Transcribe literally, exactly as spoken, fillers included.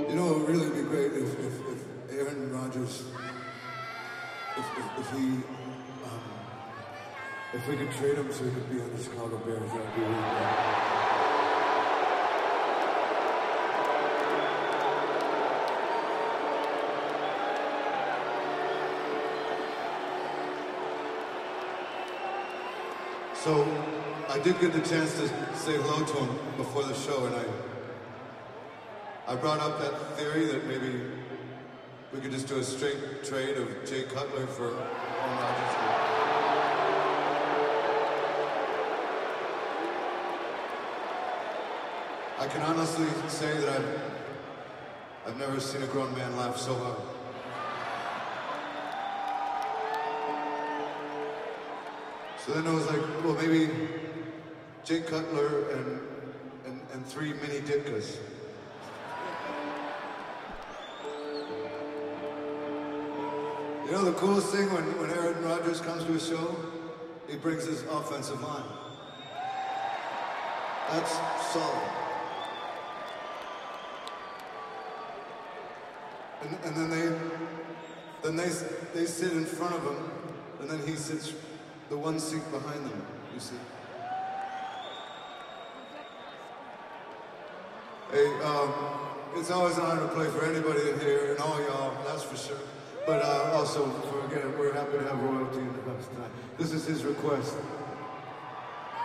You know, it would really be great if, if, if Aaron Rodgers, if, if, if he, um, if we could trade him so he could be on the Chicago Bears, that would be really great. So, I did get the chance to say hello to him before the show, and I I brought up that theory that maybe we could just do a straight trade of Jay Cutler for Aaron Rodgers. I can honestly say that I've, I've never seen a grown man laugh so hard. So then I was like, well, maybe Jay Cutler and, and, and three mini Ditkas. You know the coolest thing when, when Aaron Rodgers comes to a show? He brings his offensive line. That's solid. And, and then they then they they sit in front of him, and then he sits the one seat behind them, you see. Hey, um, it's always an honor to play for anybody in here, and all y'all, that's for sure. But uh, also, for, again, we're happy to have royalty in the house tonight. This is his request.